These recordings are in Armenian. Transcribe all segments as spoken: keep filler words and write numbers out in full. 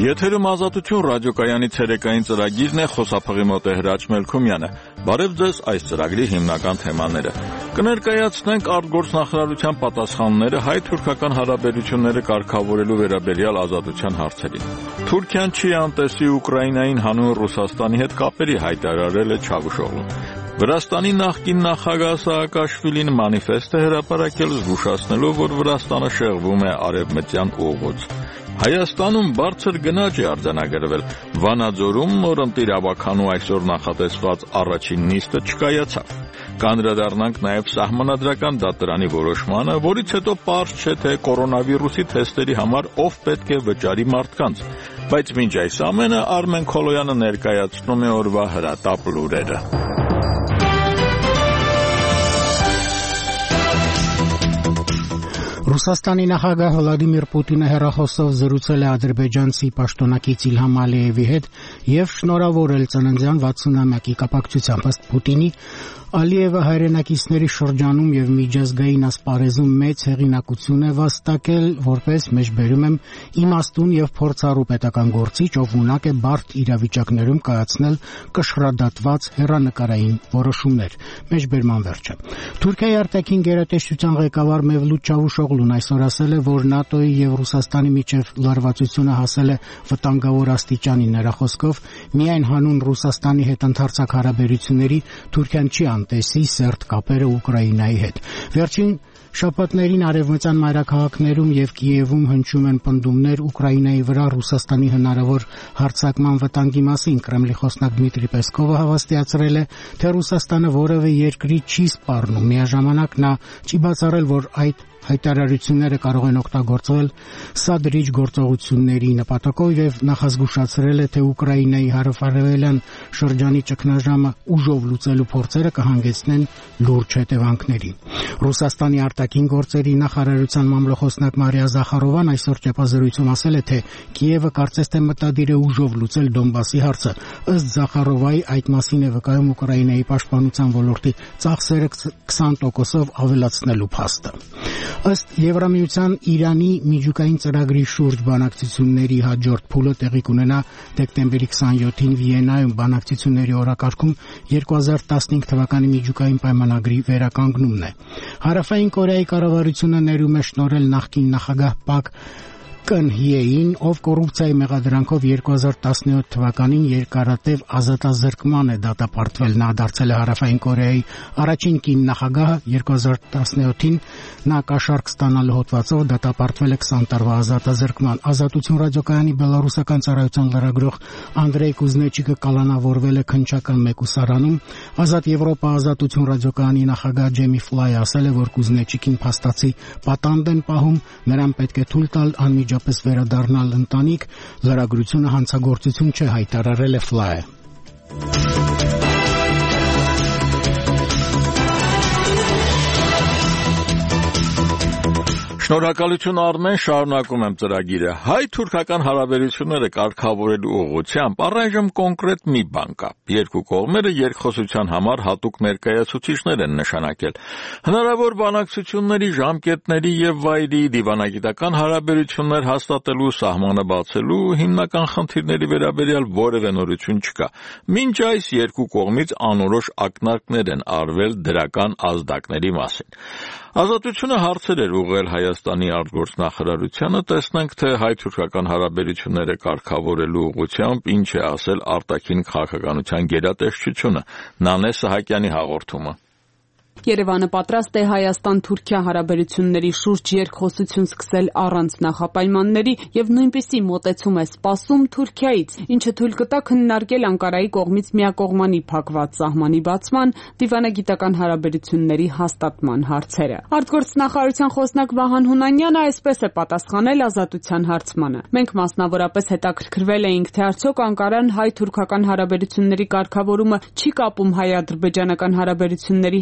Եթերում Ազատություն ռադիոկայանի ցերեկային ծրագիրն է, խոսափողի մոտ է Հրաչ Մելքումյանը։ Բարև ձեզ այս ծրագրի հիմնական թեմաները։ Կներկայացնենք արտգործնախարարության պատասխանները հայ-թուրքական հարաբերությունները կարգավորելու վերաբերյալ ազատության հարցերին։ Թուրքիան չի անտեսի Ուկրաինային հանուն Ռուսաստանի հետ կապերի, հայտարարել է Չավուշօղլուն։ Վրաստանի նախկին նախագահ Սաակաշվիլին մանիֆեստ է հրապարակել, զգուշացնելով, որ Վրաստանը շեղվում է արևմտյան ուղուց։ Հայաստանում բարձր գնաճ է արձանագրվել։ Վանաձորում նորընտիր ավականու այսօր նախատեսված առաջին նիստը չկայացավ։ Կանդրադառնանք նաև սահմանադրական դատարանի որոշմանը, որից հետո պարզ չէ, թե կորոնավիրուսի թեստերի համար ով պետք է վճարի մարդկանց։ Բայց մինչ այս ամենը Արմեն Քոլոյանը ներկայացնում է օրվա հրատապ լուրերը։ Ռուսաստանի նախագահ Վլադիմիր Պուտինը հեռախոսով զրուցել է ադրբեջանցի պաշտոնակից Իլհամ Ալիևի հետ եւ շնորհավորել ծննդյան վաթսունամյակի կապակցությամբ։ Ըստ Պուտինի, Ալիևը հայրենակիցների շրջանում եւ միջազգային ասպարեզում մեծ հեղինակություն է վաստակել, որպես մեջբերում եմ իմաստուն եւ փորձառու պետական գործիչ, ով ունակ է բարդ իրավիճակներում կայացնել կշռադատված հեռանկարային որոշումներ։ Մեջբերման վերջը։ Թուրքիայի արտաքին գերատեսչության ղեկավար Մևլութ Չավուշօղլուն այսօր ասել է, որ ՆԱՏՕ-ի եւ Ռուսաստանի միջև լարվածությունը հասել է վտանգավոր աստիճանի։ Նրա խոսքով, միայն հանուն Ռուսաստանի հետ ընդարձակ հարաբերությունների Թուրքիան չի տեսի սերտ կապերը Ուկրաինայի հետ։ Վերջին շաբաթներին արևմտյան մայրաքաղաքներում եւ Կիևում հնչում են պնդումներ Ուկրաինայի վրա Ռուսաստանի հնարավոր հարձակման վտանգի մասին։ Կրեմլի խոսնակ Դմիտրի Պեսկովը հավաստիացրել է, թե Ռուսաստանը որևէ երկրի չի սպառնում։ Միաժամանակ նա չի բացառել, որ այդ հայտարարությունները կարող են օգտագործվել սադրիչ գործողությունների նպատակով եւ նախազգուշացրել է, թե Ուկրաինայի հարավարևելյան շրջանի ճգնաժամը ուժով լուծելու փորձերը կհանգեցնեն լուրջ հետևանքների։ Ռուսաստանի արտաքին գործերի նախարարության մամլոխոսնակ Մարիա Զախարովան այսօր ճեպազրույցում ասել է, թե Կիևը կարծես թե մտադիր է ուժով լուծել Դոնբասի հարցը։ Ըստ Զախարովայի, այդ մասին է վկայում Ուկրաինայի պաշտպանության ոլորտի ծախսերը քսան տոկոսով ավելացնելու փաստը։ Ըստ Եվրամիության Իրանի միջուկային ծրագրի շուրջ բանակցությունների հաջորդ փուլը տեղի կունենա դեկտեմբերի քսանյոթին Վիեննայում։ Բանակցությունների օրակարգում երկու հազար տասնհինգ թվականի միջուկային պայմանագրի վերականգնումն է։ Հարավային Կորեայի կառավարությունը ներում է շնորհել նախկին նախագահ Պակ Կն-հիեին, ով կոռուպցիայի մեղադրանքով երկու հազար տասնյոթ թվականին երկարատև ազատազրկման է դատապարտվել։ Նա դարձել է Հարավային Կորեայի առաջին կին նախագահը։ երկու հազար տասնյոթին նա կաշառք ստանալու հոդվածով դատապարտվել է քսան տարվա ազատազրկման։ Ազատություն ռադիոկայանի բելարուսական ծառայության լրագրող Անդրեյ Կուզնեչիկը կալանավորվել է քննչական մեկուսարանում։ Ազատ Եվրոպա ազատություն ռադիոկայանի նախագահ Ջեմի Ֆլայը ասել է, որ Կուզնեչիկին փաստացի պատանդ են պահում, նրան պետք է թույլ տալ անմիջապես պես վերադառնալ ընտանիք։ Լրագրությունը հանցագործություն չէ, հայտարարել է Ֆլայը։ Շնորհակալություն Արմեն, շարունակում եմ ծրագիրը։ Հայ-թուրքական հարաբերությունները կարգավորելու ուղղությամբ առայժմ կոնկրետ մի բան կա։ Երկու կողմերը երկխոսության համար հատուկ ներկայացուցիչներ են նշանակել։ Հնարավոր բանակցությունների ժամկետների եւ վայրի, դիվանագիտական հարաբերություններ հաստատելու, սահմանը բացելու հիմնական խնդիրների վերաբերյալ որևէ նորություն չկա։ Մինչ այս երկու կողմից անորոշ ակնարկներ են արվել դրական ազդակների մասին։ Ազատությունը հարցեր էր ուղղել Հայաստանի արտգործնախարարությանը, տեսնենք, թե հայ-թուրքական հարաբերությունները կարգավորելու ուղղությամբ ինչ է ասել արտաքին քաղաքականության գերատեսչությունը։ Նանե Սահակյանի հաղորդումը։ Երևանը պատրաստ է Հայաստան-Թուրքիա հարաբերությունների շուրջ երկխոսություն սկսել առանց նախապայմանների եւ նույնպիսի մոտեցում է սպասում Թուրքիայից, ինչը թույլ կտա քննարկել Անկարայի կողմից միակողմանի փակված սահմանի բացման, դիվանագիտական հարաբերությունների հաստատման հարցերը։ Արտգործնախարարության խոսնակ Վահան Հունանյանը այսպես է պատասխանել Ազատության հարցմանը։ Մենք մասնավորապես հետաքրքրվել էինք, թե արդյոք Անկարան հայ-թուրքական հարաբերությունների կարգավորումը չի կապում հայ-ադրբեջանական հարաբերությունների հետ,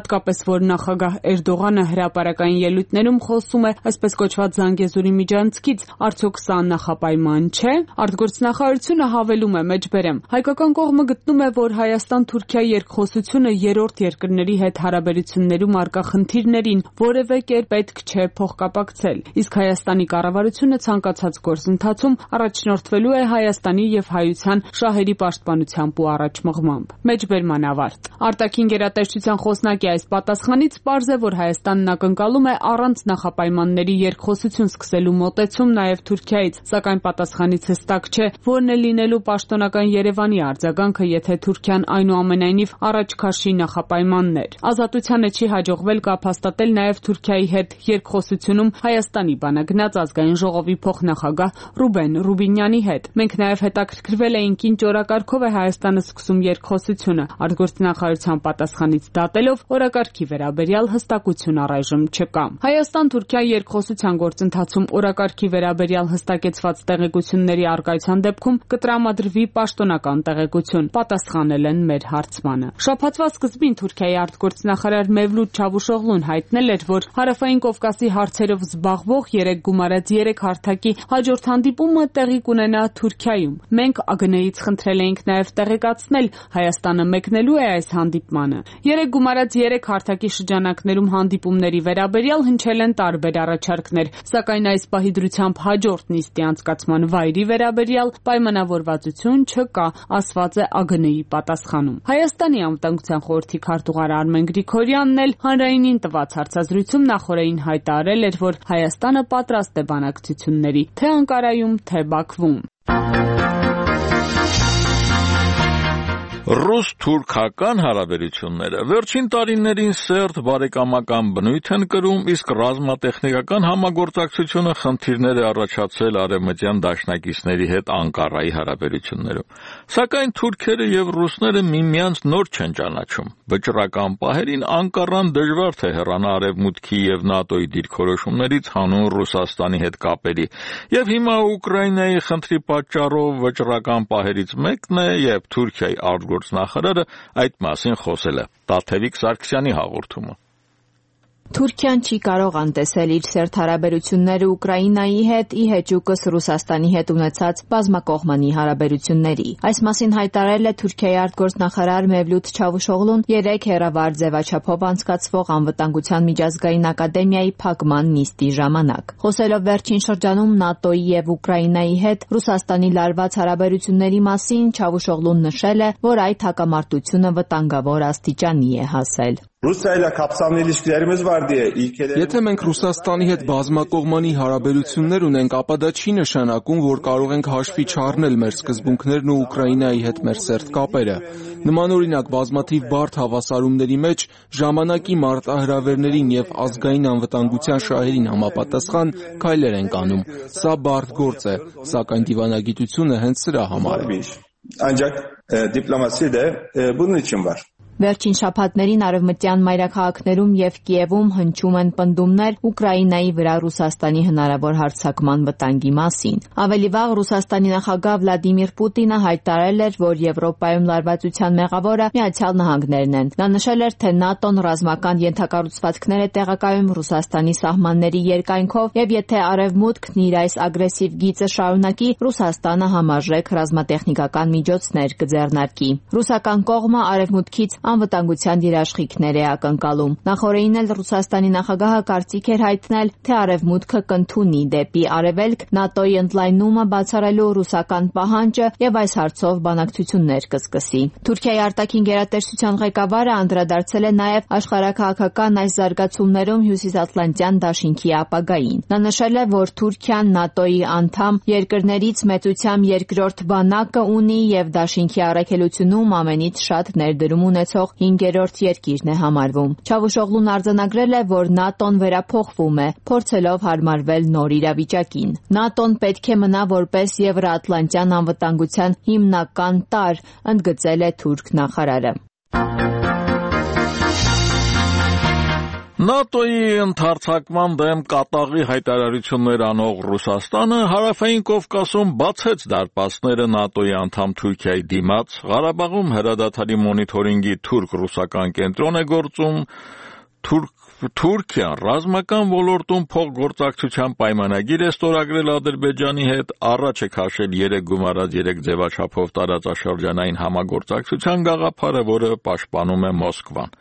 հատկապես որ նախագահ Էրդողանը հրապարակային ելույթներում խոսում է այսպես կոչված Զանգեզուրի միջանցքից, արդյոք սա նախապայման չէ։ Արտգործնախարարությունը հավելում է մեջբերեմ. հայկական կողմը գտնում է, որ Հայաստան-Թուրքիա երկխոսությունը երրորդ երկրների հետ հարաբերություններում առկա խնդիրներին որևէ կերպ պետք չէ փոխկապակցել, իսկ Հայաստանի կառավարությունը ցանկացած գործընթացում առաջնորդվելու է Հայաստանի եւ հայության շահերի պաշտպանությամբ ու առաջմղմամբ։ Մեջբերման ավարտ։ Արտաքին գերատեսչության խոսնակի այս պատասխանից պարզ է, որ Հայաստանն ակնկալում է առանց նախապայմանների երկխոսություն սկսելու մոտեցում նաև Թուրքիայից, սակայն պատասխանից հստակ չէ, որն է լինելու պաշտոնական Երևանի արձագանքը, եթե Թուրքիան այնուամենայնիվ առաջ քաշի նախապայմաններ։ Ազատությանը չի հաջողվել կապ հաստատել նաև Թուրքիայի հետ երկխոսությունում Հայաստանի բանագնաց ազգային ժողովի փոխնախագահ Ռուբեն Ռուբինյանի հետ։ Մենք նաև հետաքրքրվել էինք ինչ օրակարգով է Հայաստանը սկսում երկխոսությունը։ Արտգործնախարարության պատասխանից դատելով օրակարգի վերաբերյալ հստակություն առայժմ չկա։ Հայաստան-Թուրքիա երկխոսության գործընթացում օրակարգի վերաբերյալ հստակեցված տեղեկությունների առկայության դեպքում կտրամադրվի պաշտոնական տեղեկություն, պատասխանել են մեր հարցմանը։ Շաբաթվա սկզբին Թուրքիայի արտգործնախարար Մևլութ Չավուշօղլուն հայտնել էր, որ Հարավային Կովկասի հարցերով զբաղվող երեք գումարած երեք հարթակի հաջորդ հանդիպումը տեղի կունենա Թուրքիայում։ Մենք ԱԳՆ-ից խնդրել էինք նաև տեղեկացնել Հայաստանը մեկնելու է այս հանդիպմանը։ Երեք գումարած երեք հարթակի շրջանակներում հանդիպումների վերաբերյալ հնչել են տարբեր առաջարկներ, սակայն այս պահի դրությամբ հաջորդ նիստի անցկացման վայրի վերաբերյալ պայմանավորվածություն չկա, ասված է ԱԳՆ-ի պատասխանում։ Հայաստանի անվտանգության խորհրդի քարտուղար Արմեն Գրիգորյանն էլ հանրայինին տված հարցազրույցում նախորդին հայտարարել էր, որ Հայաստանը պատրաստ է բանակցությունների, թե Անկարայում, թե Բաքվում։ Ռուս-թուրքական հարաբերությունները վերջին տարիներին սերտ բարեկամական բնույթ են կրում, իսկ ռազմատեխնիկական համագործակցությունը խնդիրներ է առաջացրել արևմտյան դաշնակիցների հետ Անկարայի հարաբերություններում։ Սակայն թուրքերը եւ ռուսները միմյանց նոր չեն ճանաչում։ Վճռական պահերին Անկարան դժվար թե հեռանա Արևմուտքի եւ ՆԱՏՕ-ի դիրքորոշումներից հանուն Ռուսաստանի հետ կապերի, եւ հիմա Ուկրաինայի խնդրի պատճառով վճռական պահերից մեկն է, եւ Թուրքիայի արտգործնախարարը այդ մասին խոսել է։ Տաթևիկ Սարգսյանի հաղորդումը։ Թուրքիան չի կարող անտեսել իր սերտ հարաբերությունները Ուկրաինայի հետ ի հեճուկս Ռուսաստանի հետ ունեցած բազմակողմանի հարաբերությունների։ Այս մասին հայտարարել է Թուրքիայի արտգործնախարար Մևլութ Չավուշօղլուն երեկ հեռավար ձևաչափով անցկացվող անվտանգության միջազգային ակադեմիայի փակման նիստի ժամանակ։ Խոսելով վերջին շրջանում ՆԱՏՕ-ի եւ Ուկրաինայի հետ Ռուսաստանի լարված հարաբերությունների մասին, Չավուշօղլուն նշել է, որ այդ հակամարտությունը վտանգավոր աստիճանի է հասել։ Եթե մենք Ռուսաստանի հետ բազմակողմանի հարաբերություններ ունենք, ապա դա չի նշանակում, որ կարող ենք հաշվի չառնել մեր սկզբունքներն ու Ուկրաինայի հետ մեր սերտ կապերը։ Նմանօրինակ բազմաթիվ բարդ հավասարումների մեջ ժամանակի մարտահրավերներին եւ ազգային անվտանգության շահերին համապատասխան քայլեր ենք անում։ Սա բարդ գործ է, սակայն դիվանագիտությունը հենց սրա համար է։ Վերջին շաբաթներին արևմտյան մայրաքաղաքներում եւ Կիևում հնչում են պնդումներ Ուկրաինայի վրա Ռուսաստանի հնարավոր հարձակման վտանգի մասին։ Ավելի վաղ Ռուսաստանի նախագահ Վլադիմիր Պուտինը հայտարարել էր, որ Եվրոպայում լարվածության մեղավորը Միացյալ Նահանգներն են։ Նա նշել էր, թե ՆԱՏՕ-ն ռազմական ենթակառուցվածքներ է տեղակայում Ռուսաստանի սահմանների երկայնքով եւ եթե Արևմուտքն իր այս ագրեսիվ գիծը շարունակի, Ռուսաստանը համարժեք ռազմատեխնիկական միջոցներ կձեռնարկի։ Ռուսական կողմը Արևմուտքից անվտանգության երաշխիքներ է ակնկալում։ Նախորդին էլ Ռուսաստանի նախագահը կարծիք էր հայտնել, թե Արևմուտքը կընդունի դեպի Արևելք ՆԱՏՕ-ի ընդլայնումը բացառելու ռուսական պահանջը եւ այս հարցով բանակցություններ կսկսի։ Թուրքիայի արտաքին գերատեսչության ղեկավարը անդրադարձել է նաեւ աշխարհաքաղաքական այս զարգացումներում Հյուսիսատլանտյան դաշինքի ապագային։ Նա նշել է, որ Թուրքիան ՆԱՏՕ-ի անդամ երկրներից մեծությամբ երկրորդ բանակը ունի եւ դաշինքի առաքելությունում ամենից շատ ներդրում ունեցող հինգերորդ երկիրն է համարվում։ Չավուշօղլուն արձանագրել է, որ ՆԱՏՕ-ն վերափոխվում է, փորձելով հարմարվել նոր իրավիճակին։ ՆԱՏՕ-ն պետք է մնա որպես Եվրոատլանտյան անվտանգության հիմնական տարր, ընդգծել է թուրք նախարարը։ ՆԱՏՕ-ի ընդհարձակման դեմ կատաղի հայտարարություններ անող Ռուսաստանը հարավային Կովկասում բացեց դարպասները ՆԱՏՕ-ի անդամ Թուրքիայի դիմաց, Ղարաբաղում հրադադարի մոնիթորինգի թուրք-ռուսական կենտրոն է գործում, Թուրքիան ռազմական ոլորտում փոխգործակցության պայմանագիր է ստորագրել Ադրբեջանի հետ, առաջ է քաշել երեք գումարած երեք ձևաչափով տարածաշրջանային համագործակցության գաղափարը, որը պաշտպանում է Մոսկվան։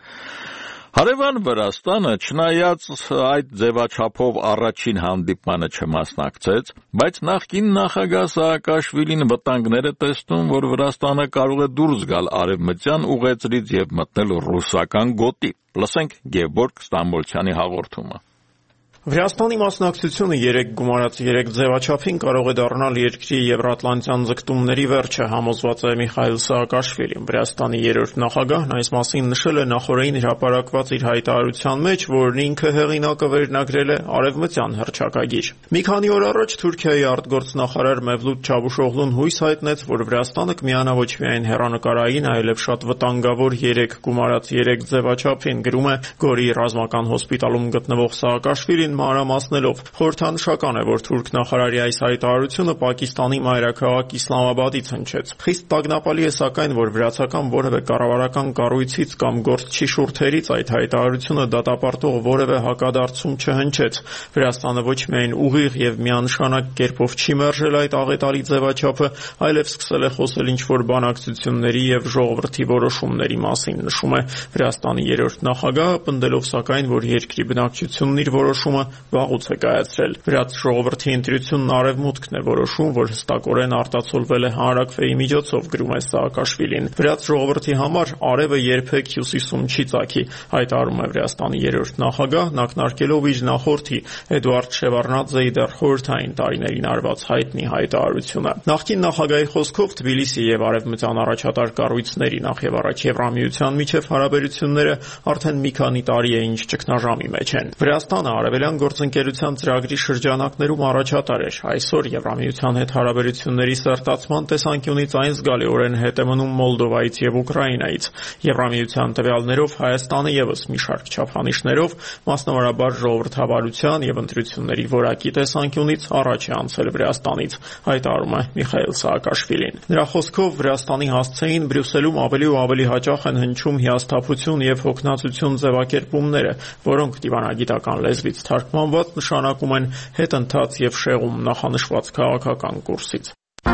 Հարևան Վրաստանը, չնայած այդ ձևաչափով առաջին հանդիպմանը չմասնակցեց, բայց նախկին նախագահ Սաակաշվիլին վտանգներ է տեսնում, որ Վրաստանը կարող է դուրս գալ արևմտյան ուղեծրից եւ մտնել ռուսական գոտի։ Լսենք Գևորգ Ստամբոլցյանի հաղորդումը։ Վրաստանի մասնակցությունը երեք գումարած երեք ձևաչափին կարող է դառնալ երկրի եվրատլանտյան ձգտումների վերջը, համոզված է Միխայիլ Սաակաշվիլին։ Վրաստանի երրորդ նախագահն այս մասին նշել է նախորդին հրապարակված իր հայտարարության մեջ, որն ինքը հեղինակը վերնագրել է արևմտյան հռչակագիր։ Մի քանի օր առաջ Թուրքիայի արտգործնախարար Մևլութ Չավուշօղլուն հույս հայտնեց, որ Վրաստանը կմիանա ոչ միայն հեռանկարային, այլև շատ վտանգավոր երեք գումարած երեք ձևաչափին, գրում է Գորի ռազմական հոսպիտալում գտնվող Սաակաշվիլին մանրամասնելով։ Խորհրդանշական է, որ թուրք նախարարի այս հայտարարությունը Պակիստանի մայրաքաղաք Իսլամաբադից հնչեց։ Խիստ տագնապալի է սակայն, որ վրացական որևէ կառավարական կառույցից կամ գործչի շուրթերից այդ հայտարարությունը դատապարտող որևէ հակադարձում չհնչեց։ Վրաստանը ոչ միայն ուղիղ եւ միանշանակ կերպով չի մերժել այդ աղետալի ձևաչափը, այլև սկսել է խոսել ինչ-որ բանակցությունների եւ ժողովրդի որոշումների մասին, նշում է Վրաստանի երրորդ նախագահը, պնդելով սակայն, որ երկրի բնակչությունն իր որոշումը վաղուց է կայացրել։ Վրաց ժողովրդի ընտրությունն արևմուտքն է որոշում, որ հստակորեն արտացոլվել է հանրաքվեի միջոցով, գրում է Սաակաշվիլին։ Վրաց ժողովրդի համար արևը երբեք հյուսիսում չի ծագի, հայտարարում է Վրաստանի երրորդ նախագահն, ակնարկելով իր նախորդի Էդուարդ Շևարդնաձեի դեռ խորհրդային տարիներին արված հայտնի հայտարարությունը։ Նախկին նախագահի խոսքով Թբիլիսի եւ արևմտյան առաջատար կառույցների, նախ եւ առաջ Եվրամիության միջև հարաբերությունները արդեն մի քանի տարի է ինչ ճգնաժամի մեջ են։ Վրաստանը արևելյան գործընկերության ծրագրի շրջանակներում առաջատար էր։ Այսօր Եվրամիության հետ հարաբերությունների սերտացման տեսանկյունից այն զգալիորեն հետ է մնում Մոլդովայից եւ Ուկրաինայից։ Եվրամիության տվյալներով Հայաստանը եւս մի շարք չափանիշներով, մասնավորաբար ժողովրդավարության եւ ընտրությունների որակի տեսանկյունից առաջ է անցել Վրաստանից, հայտարարում է Միխայիլ Սաակաշվիլին։ Նրա խոսքով Վրաստանի հասցեին Բրյուսելում ավելի ու ավելի հաճախ են հնչում հիասթափություն եւ հոգնածություն ձևակերպումները, որոնք դիվանագիտական լեզվից թարգմանված նշանակում են հետընթաց եւ շեղում նախանշված քաղաքական կուրսից։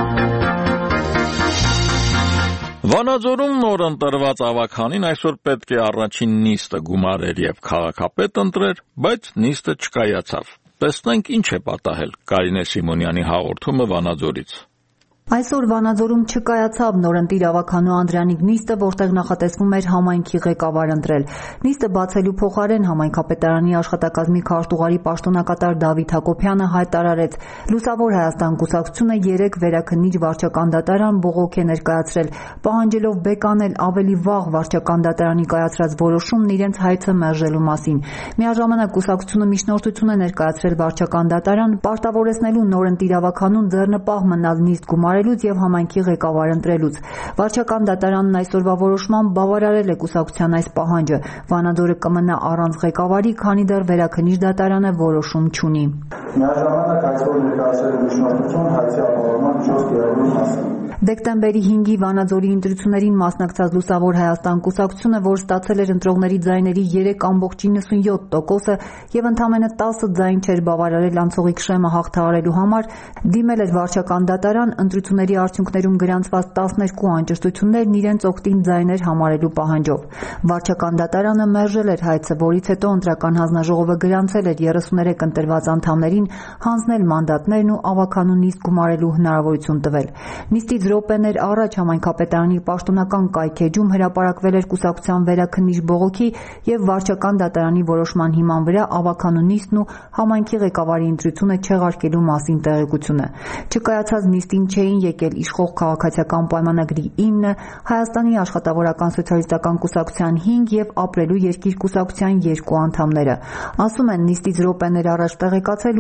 Վանաձորում նոր ընտրված ավագանին այսօր պետք է առաջին նիստը գումարեր եւ քաղաքապետ ընտրեր, բայց նիստը չկայացավ։ Տեսնենք ինչ է պատահել։ Կարինե Սիմոնյանի հաղորդումը Վանաձորից։ Այսօր Վանաձորում չկայացավ նորընտիր ավագանու Անդրանիկ նիստը, որտեղ նախատեսվում էր համայնքի ղեկավար ընտրել։ Նիստը բացելու փոխարեն համայնքապետարանի աշխատակազմի քարտուղարի պաշտոնակատար Դավիթ Հակոբյանը հայտարարեց. Լուսավոր Հայաստան կուսակցությունը երեք վերաքննիչ վարչական դատարան բողոք է ներկայացրել, պահանջելով բեկանել ավելի վաղ վարչական դատարանի կայացրած որոշումն իրենց հայցը մերժելու մասին։ Միաժամանակ կուսակցությունը միջնորդություն է ներկայացրել վարչական դատարան, պարտավորեցնելու նորընտիր ավագանուն ձեռնպահ մնալ նիստ գումարել եւ համայնքի ղեկավար ընտրելուց։ Վարչական դատարանն այսօրվա որոշմամբ բավարարել է կուսակցության այս պահանջը։ Վանաձորը կմնա առանց ղեկավարի, քանի դեռ վերաքննիչ դատարանը որոշում չունի։ Միաժամանակ այսօր ներկայացրել միջնորդություն հայցի ապահովման միջոց կիրառելու մասին։ Դեկտեմբերի հինգի Վանաձորի ընտրություններին մասնակցած Լուսավոր Հայաստան կուսակցությունը, որ ստացել էր ընտրողների ձայների երեք կόμμα նվաթ տոկոսը եւ ընդամենը տասը ձայն չէր բավարարել անցողիկ շեմը հաղթահարելու համար, դիմել էր վարչական դատարան ընտրությունների արդյունքներում գրանցված տասներկու անճշտություններն իրենց օգտին ձայներ համարելու պահանջով։ Վարչական դատարանը մերժել էր հայցը, որից հետո ընտրական հանձնաժողովը գրանցել էր երեսուներեք ընտրված անդամներին հանձնել մանդատներն ու ավագանու նիստ գումարելու հնարավորություն տվել։ Նիստից րոպեներ առաջ համայնքապետարանի պաշտոնական կայքեջում հրապարակվել էր կուսակցության վերաքննիչ բողոքի եւ վարչական դատարանի որոշման հիման վրա ավագանու նիստն ու համայնքի ղեկավարի ընտրությունը չեղարկելու մասին տեղեկությունը։ Չկայացած նիստին չէին եկել իշխող քաղաքացիական պայմանագրի ինը, Հայաստանի աշխատավորական սոցիալիստական կուսակցության հինգ եւ ապրելու երկիր կուսակցության երկու անդամները։ Ասում են, նիստից րոպեներ առաջ տեղեկացել ու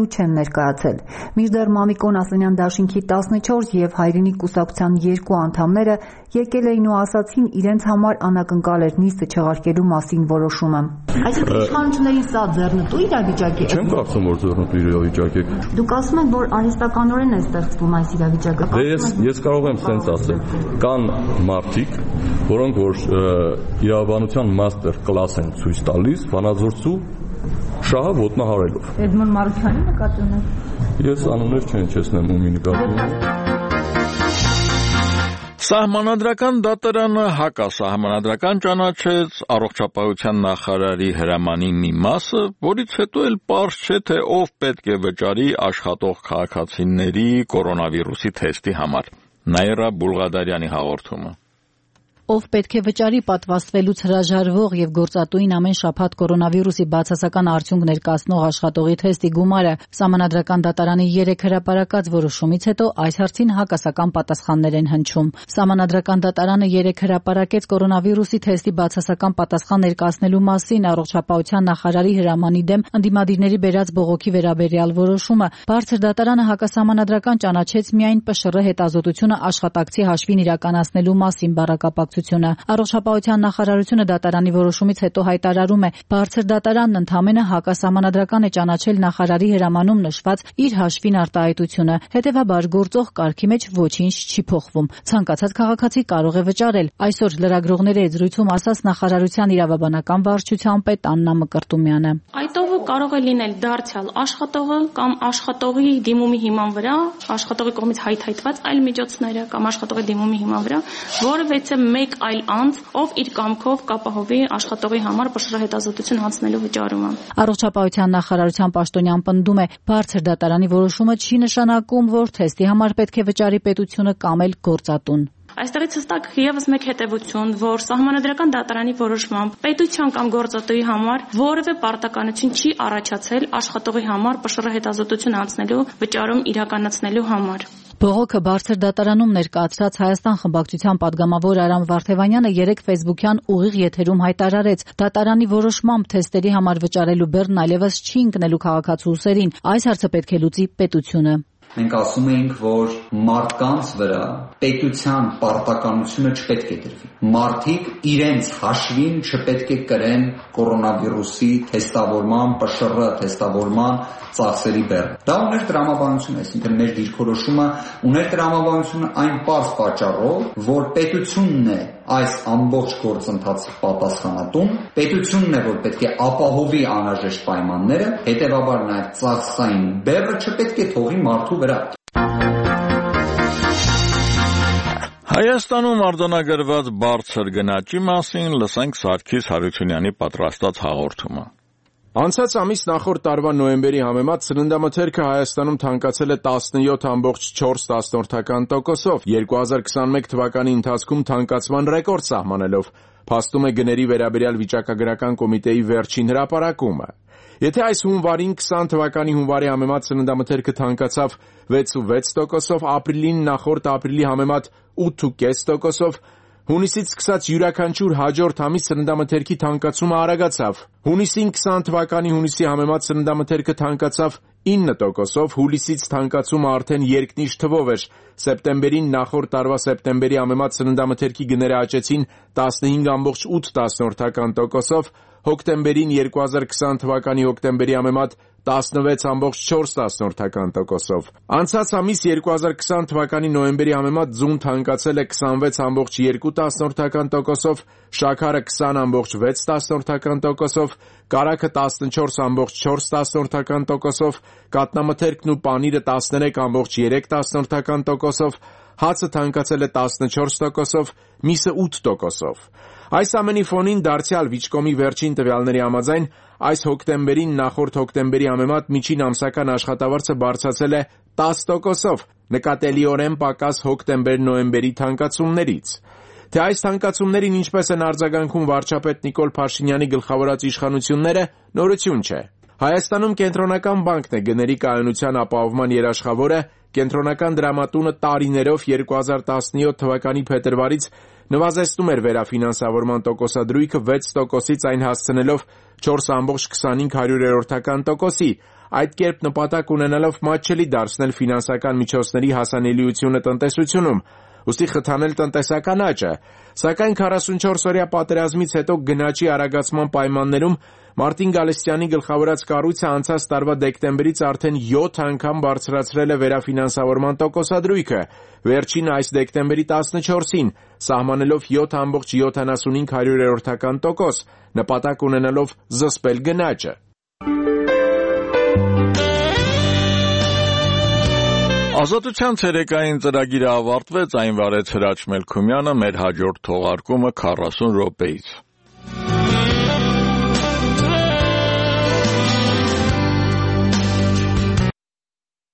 չեն ներկայացել։ Մինչդեռ Մամիկոն Ասենյան դաշինքի տասնչորս եւ Հայրենիք կուսակցության երկու անդամները եկել էին ու ասացին իրենց համար անակնկալ էր նիստը չեղարկելու մասին որոշումը։ Այսինքն իշխանություններին սա ձեռնտու իրավիճակ է։ Չեմ կարծում, որ ձեռնտու իրավիճակ է։ Դուք ասում եք, որ արհեստականորեն է ստեղծվում այս իրավիճակը։ Դե ես ես կարող եմ սենց ասել։ Կան մարդիկ, որոնք որ իրավաբանության մաստեր կլաս են ցույց տալիս, վանաձորցու շահը ոտնահարելով։ Էդմոն Մարուքյանի նկատի ունեք։ Ես անուններ չեն չեսնեմ ումի նկատի ունեմ։ Սահմանադրական դատարանը հակասահմանադրական ճանաչեց առողջապահության նախարարի հրամանի մի մասը, որից հետո էլ պարզ չէ, թե ով պետք է վճարի աշխատող քաղաքացիների կորոնավիրուսի թեստի համար։ Նաիրա Բուլղադարյանի հաղորդումը։ Ով պետք է վճարի պատվաստվելուց հրաժարվող եւ գործատուին ամեն շաբաթ կորոնավիրուսի բացասական արդյունք ներկայացնող աշխատողի թեստի գումարը Սահմանադրական դատարանի երեք հրապարակած որոշումից հետո այս հարցին հակասական պատասխաններ են հնչում։ Սահմանադրական դատարանը երեք հրապարակեց կորոնավիրուսի թեստի բացասական պատասխան ներկայացնելու մասին առողջապահության նախարարի հրամանի դեմ ընդդիմադիրների բերած բողոքի վերաբերյալ որոշումը։ Բարձր դատարանը հակասահմանադրական ճանաչեց միայն ՊՇՌ հետազոտությունը աշխատակցի հաշվին իրականացնելու մասին բառակապակ Առողջապահության նախարարությունը դատարանի որոշումից հետո հայտարարում է, բարձր դատարանն ընդամենը հակասահմանադրական է ճանաչել նախարարի հրամանում նշված իր հաշվին արտահայտությունը, հետևաբար գործող կարգի մեջ ոչինչ չի փոխվում։ Ցանկացած քաղաքացի կարող է վճարել։ Այսօր լրագրողների հետ զրույցում ասաց նախարարության իրավաբանական վարչության պետ Աննա Մկրտումյանը։ Այդ ովը կարող է լինել դարձյալ աշխատողը կամ աշխատողի դիմումի հիման վրա, աշխատողի կողմից հայթայթված այլ միջոցները կամ աշխատողի դիմումի հիման վրա, որևէ մեկ այլ անձ, ով իր կամքով կապահովի աշխատողի համար ՊՇՌ հետազոտություն հանձնելու վճարումը։ Առողջապահության նախարարության պաշտոնյան պնդում է, բարձր դատարանի որոշումը չի նշանակում, որ թեստի համար պետք է վճարի պետությունը կամ էլ գործատուն։ Այստեղից հստակ եւս մեկ հետևություն, որ Սահմանադրական դատարանի որոշմամբ պետության կամ գործատուի համար որևէ պարտականություն չի առաջացել աշխատողի համար ՊՇՌ հետազոտություն անցնելու վճարում իրականացնելու համար։ Բողոքը բարձր դատարանում ներկայացրած Հայաստան խմբակցության падգամավոր Արամ Վարդևանյանը երեք ֆեյսբուքյան ուղիղ եթերում հայտարարեց. դատարանի որոշմամբ թեստերի համար վճարելու բեռնն այլևս չի ընկնելու քաղաքացու ուսերին, այս հարցը պետք է լուծի պետությունը։ Մենք ասում էինք, որ մարդկանց վրա պետության պարտականությունը չպետք է դրվի։ Մարդիկ իրենց հաշվին չպետք է կրեն կորոնավիրուսի թեստավորման, ՊՇՌ թեստավորման ծախսերի բեռը։ Դա ուներ տրամաբանություն, այսինքն մեր դիրքորոշումը ուներ տրամաբանությունը այն պարզ պատճառով, որ պետությունն է այս ամբողջ գործընթացի պատասխանատուն, պետությունն է, որ պետք է ապահովի անհրաժեշտ պայմանները, հետևաբար նաև ծախսային բեռը չպետք է թողի մարդու վրա։ Հայաստանում արձանագրված բարձր գնաճի մասին լսենք Սարգիս Հարությունյանի պատրաստած հաղորդումը։ Անցած ամիս նախորդ տարվա նոյեմբերի համեմատ սննդամթերքը Հայաստանում թանկացել է տասնյոթ կόμμα չորս տոկոսով, երկու հազար քսաներկու թվականի ընթացքում թանկացման ռեկորդ սահմանելով, փաստում է գների վերաբերյալ վիճակագրական կոմիտեի վերջին հրապարակումը։ Եթե այս հունվարին քսան թվականի հունվարի համեմատ սննդամթերքը թանկացավ վեց կόμμα վեց տոկոսով, ապրիլին նախորդ ապրիլի համեմատ ութ կόμμα պենս տոկոսով, հունիսից սկսած յուրաքանչյուր հաջորդ ամիս սննդամթերքի թանկացումը արագացավ։ Հունիսին քսան թվականի հունիսի համեմատ սննդամթերքը թանկացավ ինը տոկոսով, հուլիսից թանկացումը արդեն երկնիշ թվով էր։ Սեպտեմբերին նախորդ տարվա սեպտեմբերի համեմատ սննդամթերքի գները աճեցին տասնհինգ կόμμα ութ տոկոսով, հոկտեմբերին երկու հազար քսան թվականի հոկտեմբերի համեմատ տասնվեց կόμμα չորս տոկոսով։ Անցած ամիս երկու հազար քսան թվականի նոյեմբերի համեմատ ձուն թանկացել է քսանվեց կόμμα երկու տոկոսով, շաքարը քսան կόμμα վեց տոկոսով, կարագը տասնչորս կόμμα չորս տոկոսով, կատնամթերքն ու պանիրը տասներեք կόμμα երեք տոկոսով, հացը թանկացել է տասնչորս տոկոսով, միսը ութ տոկոսով։ Այս ամենի ֆոնին դարձյալ Վիճկոմի վերջին տվյալների համաձայն այս հոկտեմբերին նախորդ հոկտեմբերի համեմատ միջին ամսական աշխատավարձը բարձրացել է տասը տոկոսով, նկատելիորեն պակաս հոկտեմբեր-նոյեմբերի թանկացումներից։ Թե այս թանկացումներին ինչպես են արձագանքում վարչապետ Նիկոլ Փաշինյանի գլխավորած իշխանությունները, նորություն չէ։ Հայաստանում Կենտրոնական բանկն է գների կայունության ապահովման երաշխավորը, Կենտրոնական դրամատունը տարիներով երկու հազար տասնյոթ թվականի փետրվարից նվազեցնում էր վերաֆինանսավորման տոկոսադրույքը վեց տոկոսից այն հասցնելով չորս կόμμα քսանհինգ տոկոսի։ այդ կերպ նպատակ ունենալով մատչելի դարձնել ֆինանսական միջոցների հասանելիությունը տնտեսությունում, ուստի խթանել տնտեսական աճը, սակայն քառասունչորս օրյա պատերազմից հետո գնաճի արագացման պայմաններում Մարտին Գալստյանի գլխավորած կառույցը անցած տարվա դեկտեմբերից արդեն յոթ անգամ բարձրացրել է վերաֆինանսավորման տոկոսադրույքը, վերջինը այս դեկտեմբերի տասնչորսին, սահմանելով յոթ կoma յոթանասունհինգ տոկոս, նպատակ ունենալով զսպել գնաճը։ Ազատության ցերեկային ծրագիրը ավարտվեց, այն վարեց Հրաչ Մելքումյանը, մեր հաջորդ թողարկումը քառասուն րոպեից։